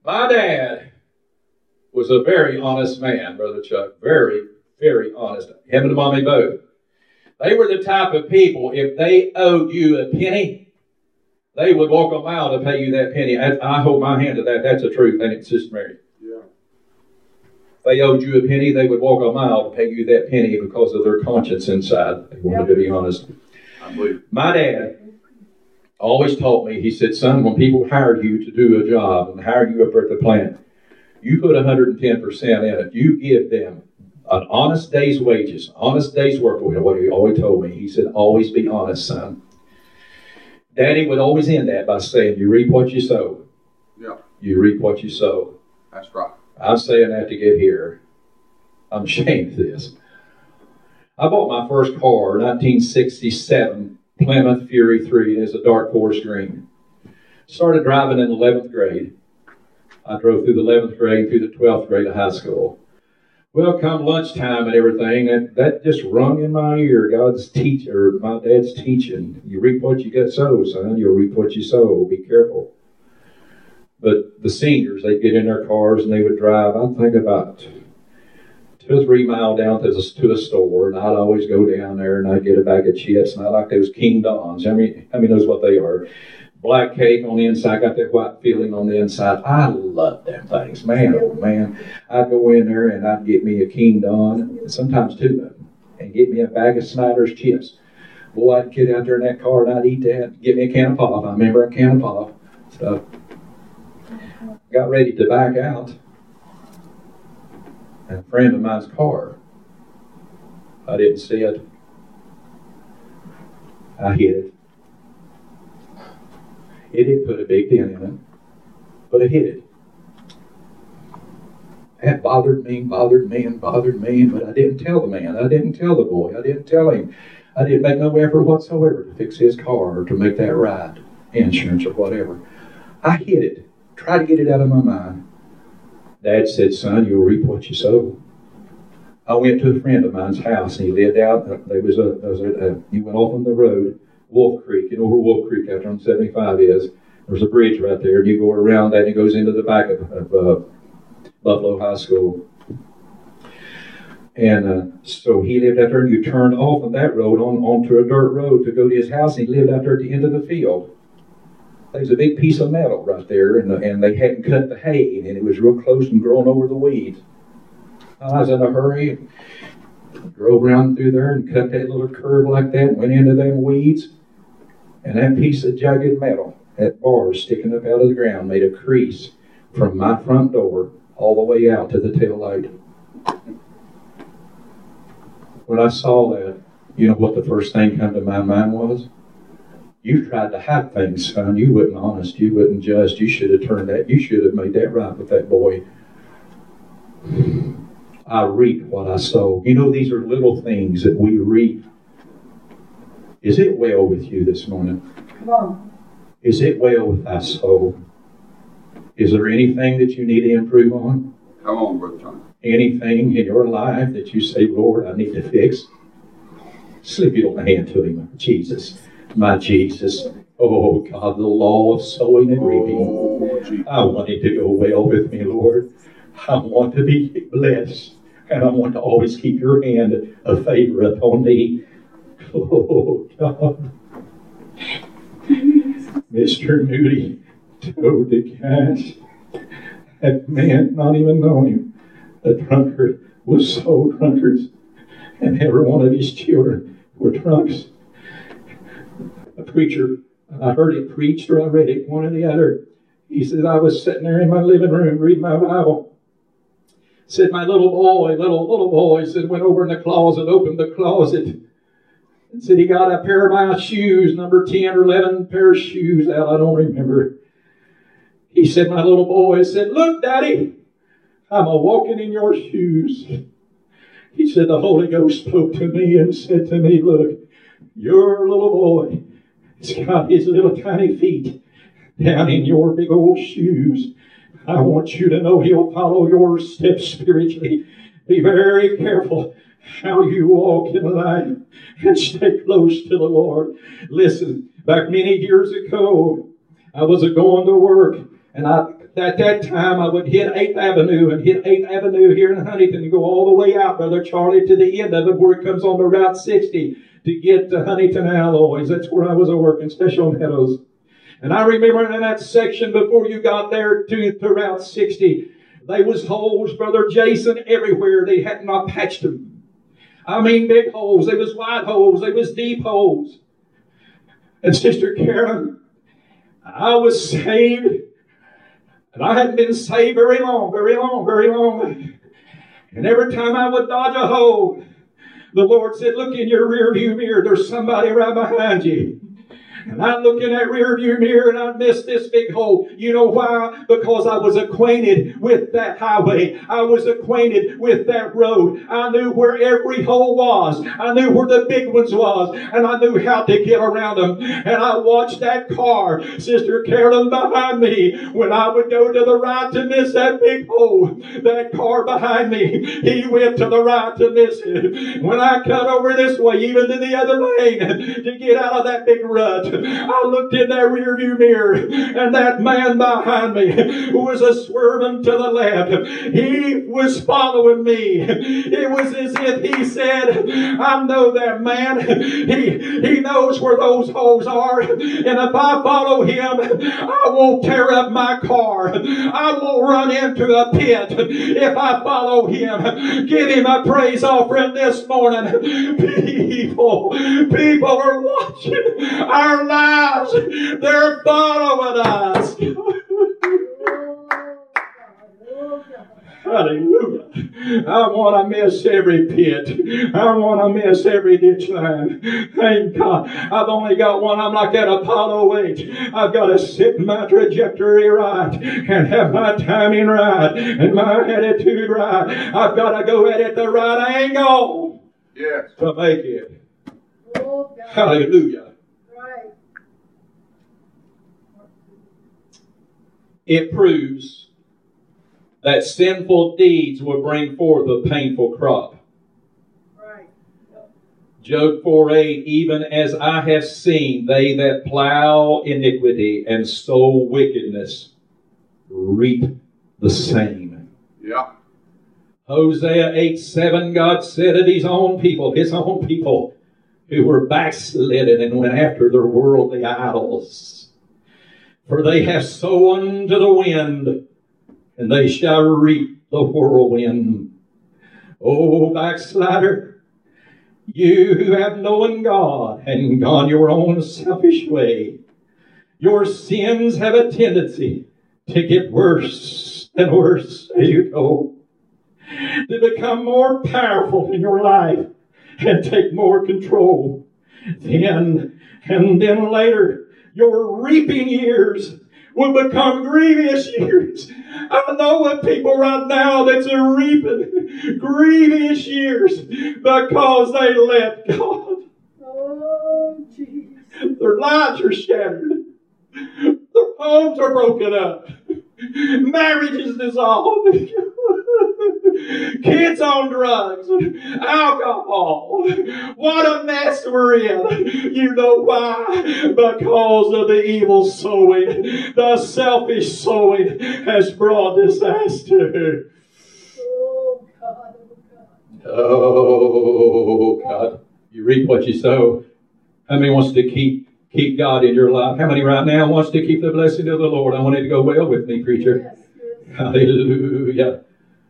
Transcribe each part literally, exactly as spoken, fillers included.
My dad was a very honest man, Brother Chuck. Very, very honest. Him and Mommy both. They were the type of people, if they owed you a penny, they would walk a mile to pay you that penny. I, I hold my hand to that. That's the truth, ain't it, Sister Mary? Yeah. If they owed you a penny, they would walk a mile to pay you that penny because of their conscience inside. They wanted yeah. to be honest. I believe. My dad always taught me, he said, son, when people hired you to do a job and hired you up at the plant, you put one hundred ten percent in it. You give them an honest day's wages, honest day's work. What he always told me, he said, always be honest, son. Daddy would always end that by saying, you reap what you sow. Yeah. You reap what you sow. That's right. I'm saying that to get here. I'm ashamed of this. I bought my first car, nineteen sixty-seven, Plymouth Fury three, and it's a dark forest green. Started driving in eleventh grade. I drove through the eleventh grade, through the twelfth grade of high school. Well, come lunchtime and everything, that, that just rung in my ear. God's teach, or my dad's teaching. You reap what you get sow, son. You'll reap what you sow. Be careful. But the seniors, they'd get in their cars and they would drive, I think about two or three miles down to the, to the store, and I'd always go down there and I'd get a bag of chips, and I like those King Dons. I mean, I mean, knows what they are. Black cake on the inside, got that white filling on the inside. I love them things, man, oh man. I'd go in there and I'd get me a King Don, sometimes two of them, and get me a bag of Snyder's chips. Boy, I'd get out there in that car and I'd eat that, get me a can of pop. I remember a can of pop. So, got ready to back out. And a friend of mine's car, I didn't see it. I hit it. It didn't put a big dent in it, but it hit it. That bothered me, bothered me, and bothered me, but I didn't tell the man. I didn't tell the boy. I didn't tell him. I didn't make no effort whatsoever to fix his car or to make that right, insurance or whatever. I hit it. Tried to get it out of my mind. Dad said, son, you'll reap what you sow. I went to a friend of mine's house, and he lived out, there was a, there was a, a he went off on the road, Wolf Creek. You know where Wolf Creek out there on seventy-five is? There's a bridge right there, and you go around that, and it goes into the back of, of uh, Buffalo High School. And uh, so he lived out there, and you turned off of that road on onto a dirt road to go to his house, and he lived out there at the end of the field. There was a big piece of metal right there, and, the, and they hadn't cut the hay, and it was real close and growing over the weeds. I was in a hurry, drove around through there and cut that little curve like that, and went into them weeds. And that piece of jagged metal, that bar sticking up out of the ground, made a crease from my front door all the way out to the tail light. When I saw that, you know what the first thing come to my mind was? You tried to hide things, son. You wasn't honest. You wasn't just. You should have turned that. You should have made that right with that boy. I reap what I sow. You know, these are little things that we reap. Is it well with you this morning? Come on. Is it well with thy soul? Is there anything that you need to improve on? Come on, Brother John. Anything in your life that you say, Lord, I need to fix? Slip your hand to him. Jesus, my Jesus. Oh, God, the law of sowing and reaping. I want it to go well with me, Lord. I want to be blessed. And I want to always keep your hand of favor upon me. Oh, God. Mister Moody told the cash. That man, not even knowing him, a drunkard, was so drunkards. And every one of his children were drunks. A preacher, I heard it preached or I read it, one or the other. He said, I was sitting there in my living room reading my Bible. Said, my little boy, little, little boy, said, went over in the closet, opened the closet. And said he got a pair of my shoes, number ten or eleven pair of shoes out, I don't remember. He said, my little boy said, look, Daddy, I'm a walking in your shoes. He said, the Holy Ghost spoke to me and said to me, look, your little boy has got his little tiny feet down in your big old shoes. I want you to know he'll follow your steps spiritually. Be very careful how you walk in life and stay close to the Lord. Listen, back many years ago, I was a going to work, and I at that time I would hit eighth Avenue and hit eighth Avenue here in Huntington and go all the way out, Brother Charlie, to the end of it where it comes on to Route sixty to get to Huntington Alloys. That's where I was working, Special Meadows. And I remember in that section before you got there to, to Route sixty, there was holes, Brother Jason, everywhere. They had not patched them. I mean big holes. There was wide holes. There was deep holes. And Sister Karen, I was saved. And I hadn't been saved very long, very long, very long. And every time I would dodge a hole, the Lord said, look in your rear view mirror. There's somebody right behind you. And I'd look in that rear view mirror and I'd miss this big hole. You know why? Because I was acquainted with that highway. I was acquainted with that road. I knew where every hole was. I knew where the big ones was. And I knew how to get around them. And I watched that car, Sister Carolyn, behind me. When I would go to the right to miss that big hole, that car behind me, he went to the right to miss it. When I cut over this way, even to the other lane, to get out of that big rut, I looked in that rearview mirror, and that man behind me was a swerving to the left. He was following me. It was as if he said, I know that man. He, he knows where those holes are. And if I follow him, I won't tear up my car. I won't run into a pit if I follow him. Give him a praise offering this morning. People, people are watching our lives. They're following us. Hallelujah. I want to miss every pit. I want to miss every ditch line. Thank God. I've only got one. I'm like that Apollo eight. I've got to sit my trajectory right and have my timing right and my attitude right. I've got to go at it the right angle. Yes. To make it. Hallelujah. Right. It proves that sinful deeds will bring forth a painful crop. Right. Job four eight, even as I have seen, they that plow iniquity and sow wickedness reap the same. Yeah. Hosea eight seven, God said of his own people, his own people, who were backslidden and went after their worldly idols. For they have sown to the wind, and they shall reap the whirlwind. Oh, backslider, you who have known God and gone your own selfish way, your sins have a tendency to get worse and worse as you go, to become more powerful in your life and take more control. Then, and then later, your reaping years will become grievous years. I know of people right now that's a reaping grievous years because they left God. Oh, jeez. Their lives are shattered. Their homes are broken up. Marriages dissolved. Kids on drugs, alcohol. What a mess we're in. You know why? Because of the evil sowing. The selfish sowing has brought disaster. Oh, God. Oh, God. Oh, God. You reap what you sow. How many wants to keep keep God in your life? How many right now wants to keep the blessing of the Lord? I want it to go well with me, preacher. Yes, yes. Hallelujah.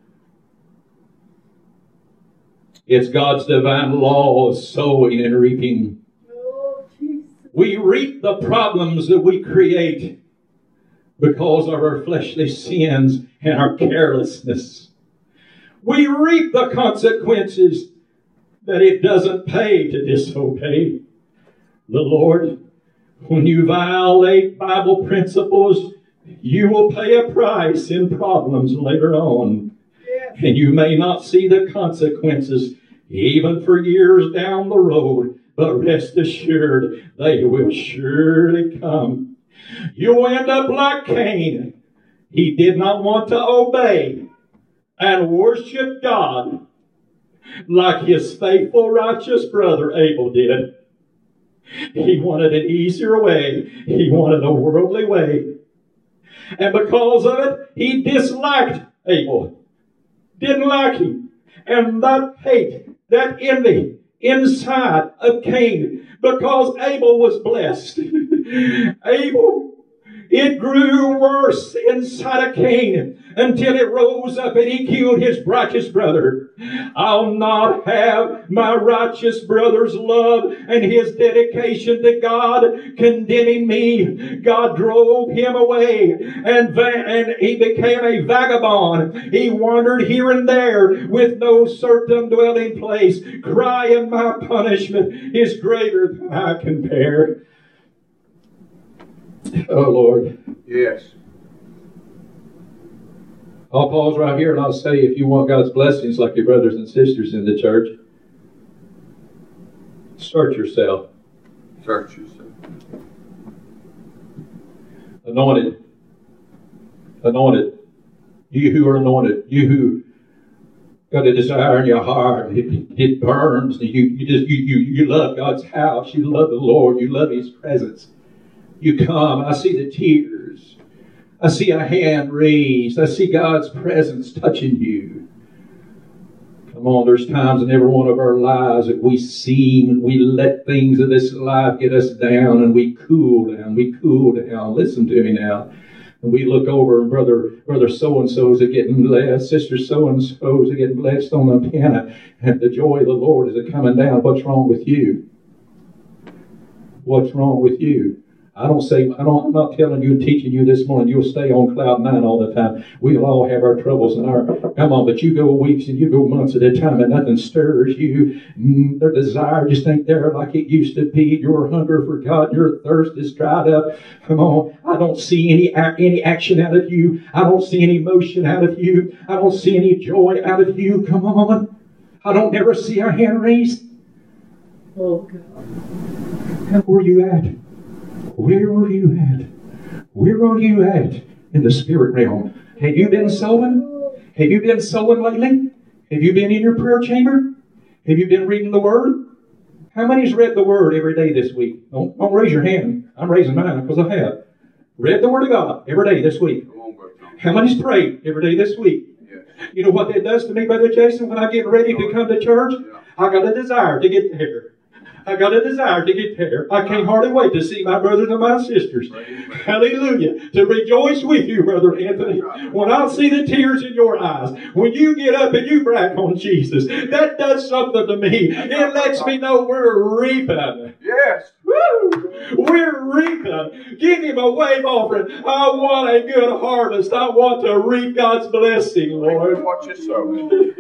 It's God's divine law of sowing and reaping. Oh, Jesus. We reap the problems that we create because of our fleshly sins and our carelessness. We reap the consequences that it doesn't pay to disobey the Lord. When you violate Bible principles, you will pay a price in problems later on. Yes. And you may not see the consequences even for years down the road, but rest assured they will surely come. You'll end up like Cain. He did not want to obey and worship God like his faithful, righteous brother Abel did. He wanted an easier way. He wanted a worldly way. And because of it, he disliked Abel. Didn't like him. And that hate, that envy inside of Cain, because Abel was blessed. Abel, it grew worse inside of Cain until it rose up and he killed his righteous brother. I'll not have my righteous brother's love and his dedication to God condemning me. God drove him away, and, va- and he became a vagabond. He wandered here and there with no certain dwelling place, crying, my punishment is greater than I can bear. Oh, Lord. Yes. I'll pause right here and I'll say, if you want God's blessings like your brothers and sisters in the church, search yourself. Search yourself. Anointed. Anointed. You who are anointed. You who got a desire in your heart. It, it burns. You, you just you, you you love God's house. You love the Lord. You love His presence. You come. I see the tears. I see a hand raised. I see God's presence touching you. Come on, there's times in every one of our lives that we seem, we let things of this life get us down, and we cool down. We cool down. Listen to me now. And we look over, and brother, brother so-and-so's are getting blessed. Sister so-and-so's are getting blessed on the piano. And the joy of the Lord is coming down. What's wrong with you? What's wrong with you? I don't say, I don't, I'm not telling you and teaching you this morning you'll stay on cloud nine all the time. We'll all have our troubles and our, come on, but you go weeks and you go months at a time and nothing stirs you. Mm, their desire just ain't there like it used to be. Your hunger for God, your thirst is dried up. Come on, I don't see any, any action out of you. I don't see any motion out of you. I don't see any joy out of you. Come on. I don't ever see our hand raised. Oh, God. Where are you at? Where are you at? Where are you at in the spirit realm? Have you been sowing? Have you been sowing lately? Have you been in your prayer chamber? Have you been reading the Word? How many's read the Word every day this week? Don't, don't raise your hand. I'm raising mine because I have. Read the Word of God every day this week. How many's prayed every day this week? You know what that does to me, Brother Jason, when I get ready to come to church? I got a desire to get there. I got a desire to get there. I can't hardly wait to see my brothers and my sisters. Hallelujah. To rejoice with you, Brother Anthony. When I see the tears in your eyes, when you get up and you brag on Jesus, that does something to me. It lets me know we're reaping. Yes. Woo! We're reaping. Give Him a wave offering. I want a good harvest. I want to reap God's blessing, Lord. Watch your soul.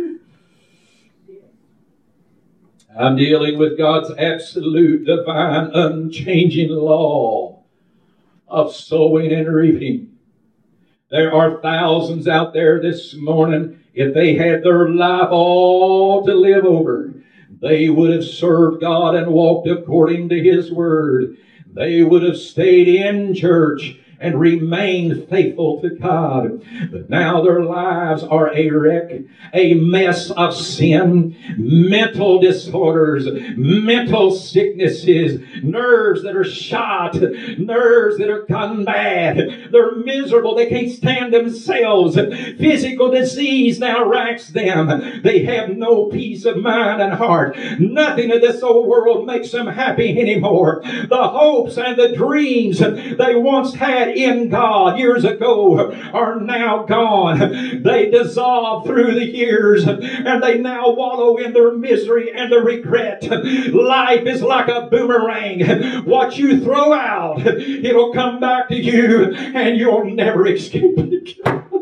I'm dealing with God's absolute, divine, unchanging law of sowing and reaping. There are thousands out there this morning, if they had their life all to live over, they would have served God and walked according to His Word. They would have stayed in church and remained faithful to God. But now their lives are a wreck, a mess of sin, mental disorders, mental sicknesses, nerves that are shot, nerves that are gone bad. They're miserable. They can't stand themselves. Physical disease now racks them. They have no peace of mind and heart. Nothing in this old world makes them happy anymore. The hopes and the dreams they once had in God years ago are now gone. They dissolve through the years and they now wallow in their misery and their regret. Life is like a boomerang. What you throw out, it'll come back to you and you'll never escape it.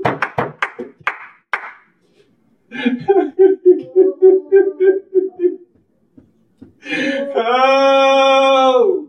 Oh!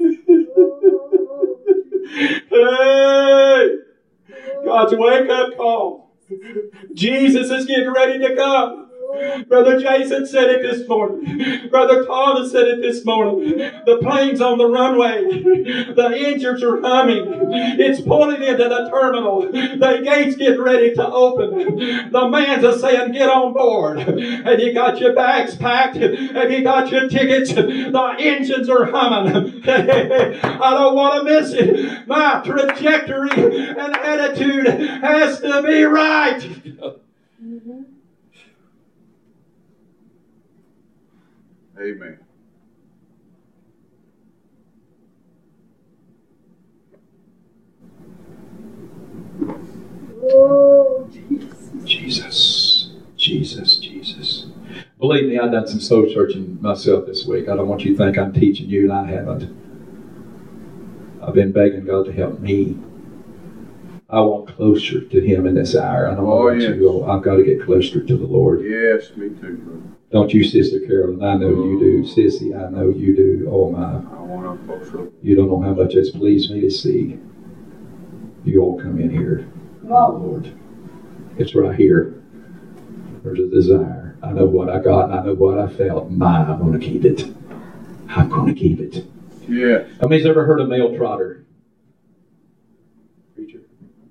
Hey! God's wake-up call. Jesus is getting ready to come. Brother Jason said it this morning. Brother Thomas said it this morning. The plane's on the runway. The engines are humming. It's pulling into the terminal. The gates get ready to open. The man's a saying, get on board. Have you got your bags packed? Have you got your tickets? The engines are humming. I don't want to miss it. My trajectory and attitude has to be right. Mm-hmm. Amen. Oh, Jesus. Jesus, Jesus, Jesus. Believe me, I've done some soul searching myself this week. I don't want you to think I'm teaching you, and I haven't. I've been begging God to help me. I want closer to Him in this hour. I don't know Oh, about yes. you. I've got to get closer to the Lord. Yes, me too, brother. Don't you, Sister Carolyn? I know you do. Sissy, I know you do. Oh, my. I want to closer. You don't know how much it's pleased me to see you all come in here. Oh, Lord. It's right here. There's a desire. I know what I got and I know what I felt. My, I'm going to keep it. I'm going to keep it. Yes. How many's ever heard of Mel Trotter? Preacher.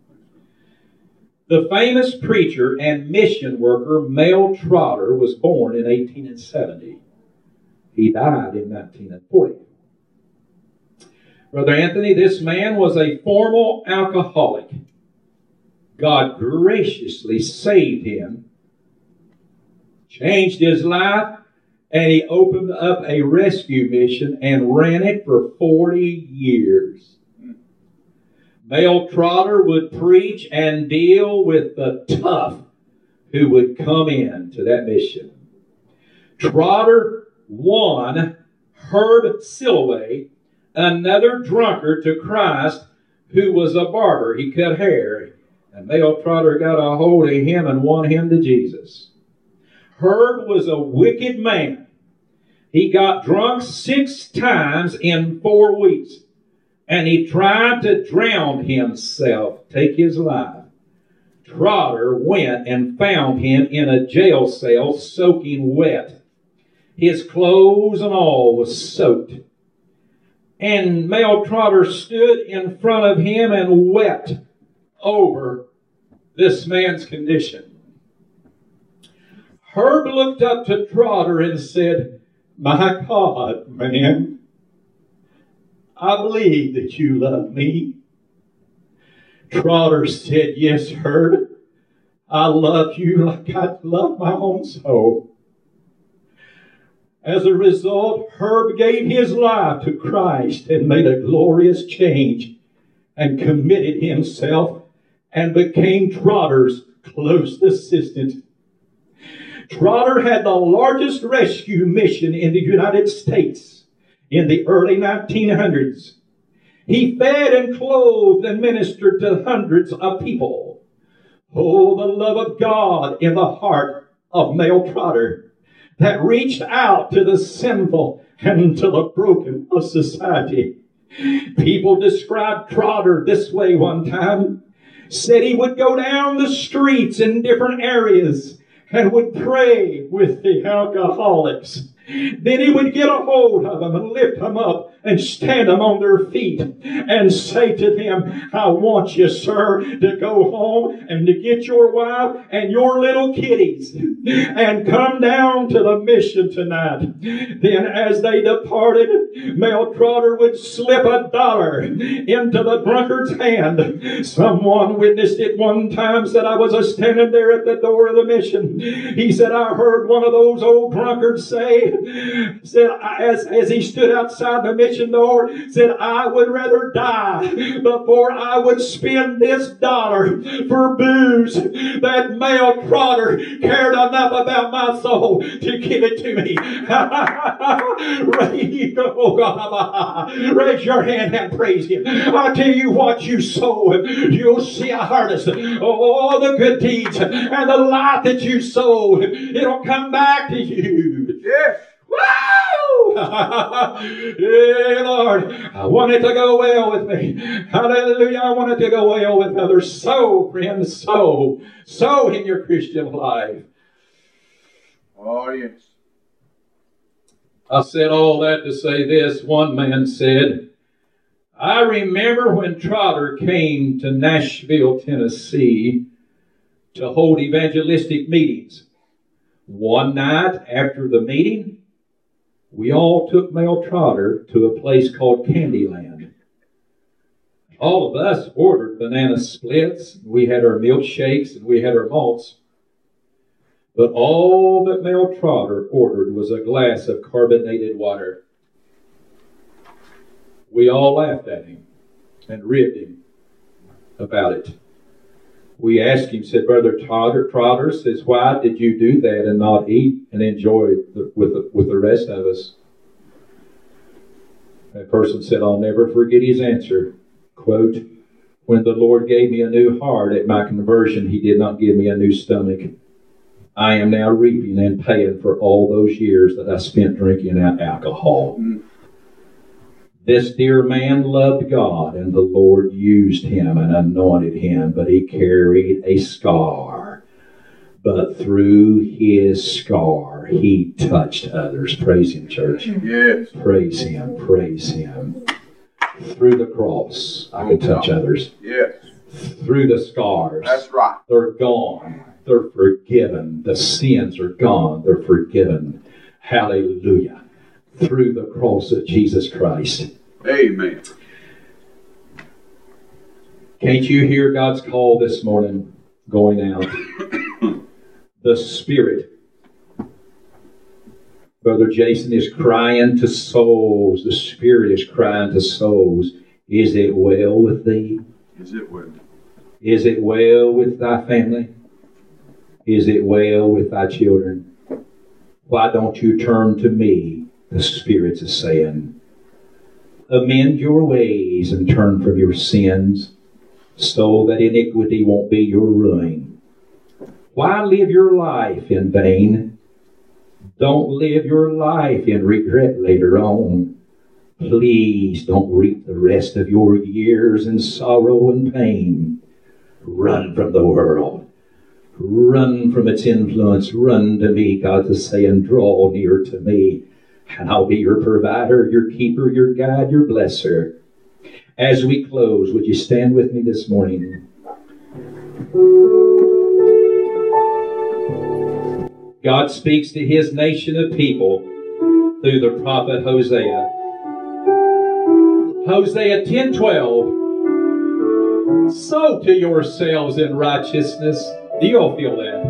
The famous preacher and mission worker Mel Trotter was born in eighteen seventy. He died in nineteen forty. Brother Anthony, this man was a former alcoholic. God graciously saved him, changed his life, and he opened up a rescue mission and ran it for forty years. Mel Trotter would preach and deal with the tough who would come in to that mission. Trotter won Herb Silloway, another drunkard, to Christ who was a barber. He cut hair. And Mel Trotter got a hold of him and won him to Jesus. Herb was a wicked man. He got drunk six times in four weeks. And he tried to drown himself, take his life. Trotter went and found him in a jail cell soaking wet. His clothes and all was soaked. And Mel Trotter stood in front of him and wept over this man's condition. Herb looked up to Trotter and said, "My God, man, I believe that you love me." Trotter said, "Yes, Herb, I love you like I love my own soul." As a result, Herb gave his life to Christ and made a glorious change and committed himself and became Trotter's close assistant. Trotter had the largest rescue mission in the United States in the early nineteen hundreds. He fed and clothed and ministered to hundreds of people. Oh, the love of God in the heart of Mel Trotter that reached out to the sinful and to the broken of society. People described Trotter this way one time. Said he would go down the streets in different areas and would pray with the alcoholics. Then he would get a hold of them and lift them up and stand them on their feet and say to them, "I want you, sir, to go home and to get your wife and your little kitties and come down to the mission tonight." Then as they departed, Mel Trotter would slip a dollar into the drunkard's hand. Someone witnessed it one time, said, "I was a standing there at the door of the mission." He said, "I heard one of those old drunkards say, said as, as he stood outside the mission door, said, "I would rather die before I would spend this dollar for booze." That Mel Trotter cared enough about my soul to give it to me. Raise your hand and praise Him. I tell you what, you sow, you'll see a harvest. All the good deeds and the life that you sow, it'll come back to you. Yes. Woo! Hey, Lord, I want it to go well with me. Hallelujah. I want it to go well with others. Sow, friends, sow. Sow in your Christian life. Oh, yes. I said all that to say this. One man said, I remember when Trotter came to Nashville, Tennessee to hold evangelistic meetings. One night after the meeting, we all took Mel Trotter to a place called Candyland. All of us ordered banana splits. We had our milkshakes and we had our malts. But all that Mel Trotter ordered was a glass of carbonated water. We all laughed at him and ribbed him about it. We asked him, said, Brother Trotter, Trotter says, why did you do that and not eat and enjoy it with the, with the rest of us? That person said, I'll never forget his answer. Quote, when the Lord gave me a new heart at my conversion, he did not give me a new stomach. I am now reaping and paying for all those years that I spent drinking alcohol. Mm. This dear man loved God, and the Lord used him and anointed him, but he carried a scar. But through his scar, he touched others. Praise him, church. Yes. Praise him, praise him. Through the cross, I can touch others. Yes. Through the scars. That's right. They're gone. They're forgiven. The sins are gone. They're forgiven. Hallelujah. Through the cross of Jesus Christ. Amen. Can't you hear God's call this morning going out? The Spirit. Brother Jason is crying to souls. The Spirit is crying to souls. Is it well with thee? Is it well? Is it well with thy family? Is it well with thy children? Why don't you turn to me? The Spirit is saying, amend your ways and turn from your sins so that iniquity won't be your ruin. Why live your life in vain? Don't live your life in regret later on. Please don't reap the rest of your years in sorrow and pain. Run from the world. Run from its influence. Run to me. God is saying, draw near to me, and I'll be your provider, your keeper, your guide, your blesser. As we close, would you stand with me this morning? God speaks to his nation of people through the prophet Hosea. Hosea ten twelve. Sow to yourselves in righteousness. Do you all feel that?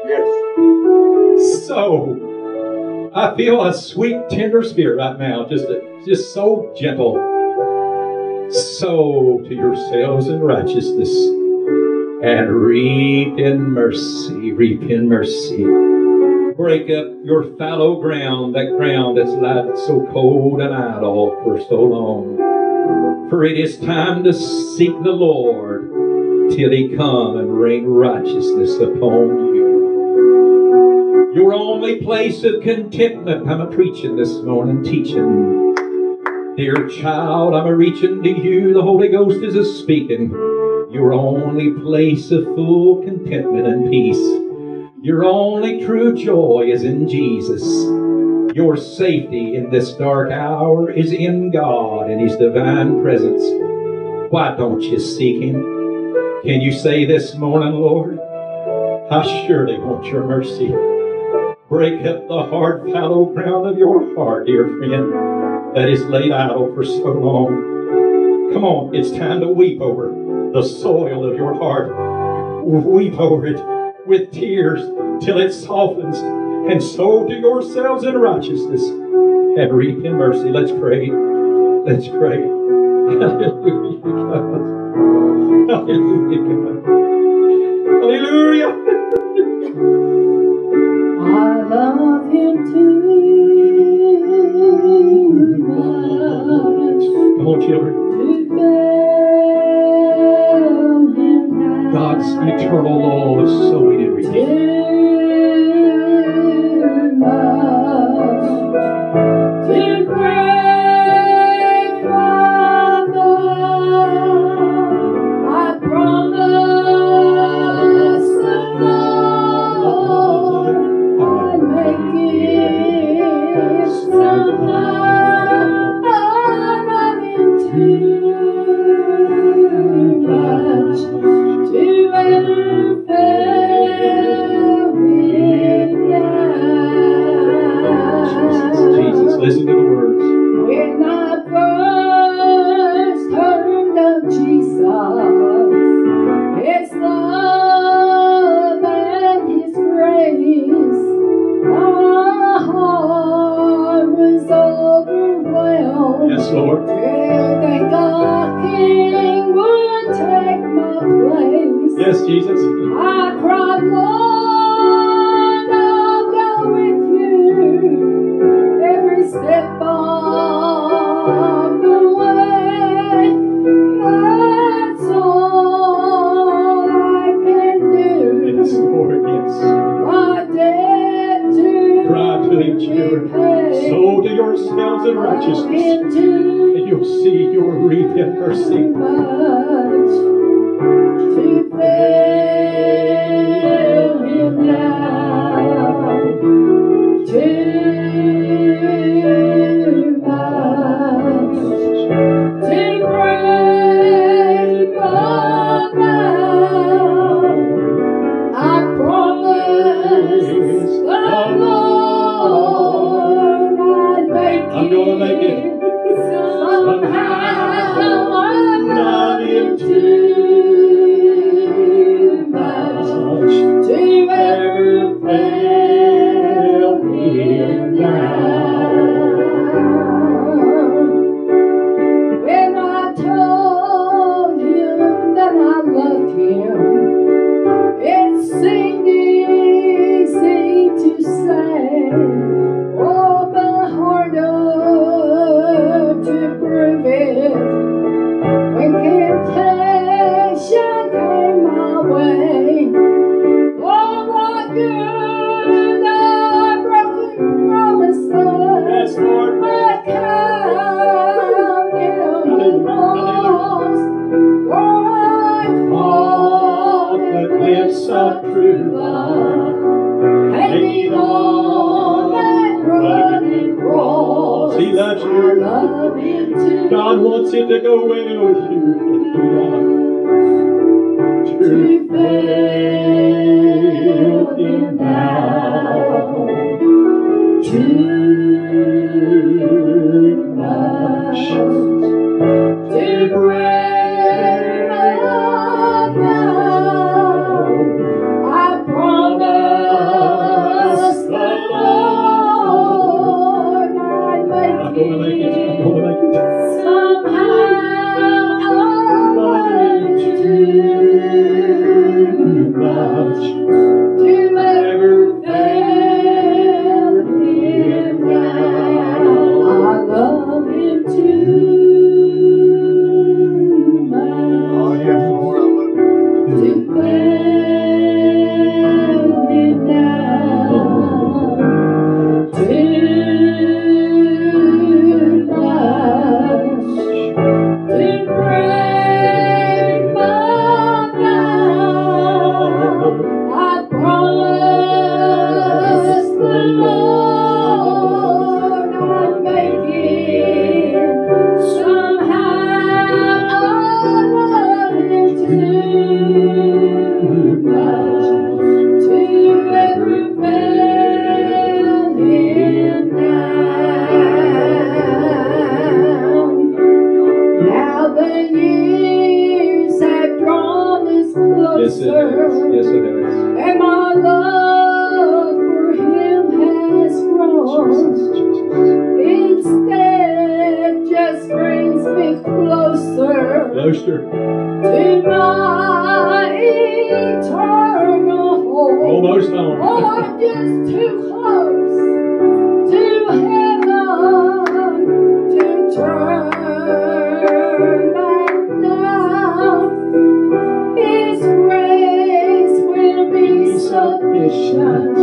Yes. So, I feel a sweet, tender spirit right now, just, just so gentle. Sow to yourselves in righteousness and reap in mercy, reap in mercy. Break up your fallow ground, that ground that's lied so cold and idle for so long. For it is time to seek the Lord till he come and rain righteousness upon you. Your only place of contentment, I'm a preaching this morning, teaching. Dear child, I'm a reaching to you, the Holy Ghost is a speaking. Your only place of full contentment and peace. Your only true joy is in Jesus. Your safety in this dark hour is in God and his divine presence. Why don't you seek him? Can you say this morning, Lord, I surely want your mercy. Break up the hard fallow ground of your heart, dear friend, that is laid idle for so long. Come on, it's time to weep over the soil of your heart. Weep over it with tears till it softens, and sow to yourselves in righteousness and reap in mercy. Let's pray. Let's pray. Hallelujah, God. Hallelujah, God. Hallelujah. I love him too much. Come on, children. To fail him now. God's eternal law of sowing and reaping. Too much to break my vow. I promise the Lord I'd make Yes, Jesus. I cried, Lord, I'll go with you every step of the way. That's all I can do. Yes, Lord, yes. My debt to Cry to him, children. repay. Sow to yourselves in righteousness, and you'll see your reap in mercy. Much to fail him now. Too much to break my vow. I promised the Lord I'd make I'm gonna make it. Somehow I love him too much to ever fail him now. When I told him that I loved him, it seemed easy to say, oh, but harder to prove it. When temptation came my way, oh, what good are broken promises? Yes, Lord. I count them lost, for I caught the glimpse of true love, hanging on that rugged cross. He loves I you. love him too. God wants it to go well with you. To To fail him now. Too much to break my vow. I promised the Lord I'd make I'm gonna make it. I'm it. gonna make it. Somehow I love him too much to ever fail him now. I love him too much Oh, yes, Lord, I love you. to fail him now. Too much to break my vow. I promised the Lord I'd make it. Somehow I love him too much to ever fail him now. Now the years have drawn us Yes, it closer, is. Yes, it is. and my love for him has grown. Jesus, Jesus. Instead, just brings me closer Closer. to my eternal home. Almost home. Oh, I'm just too close to heaven to turn back now. His grace will be sufficient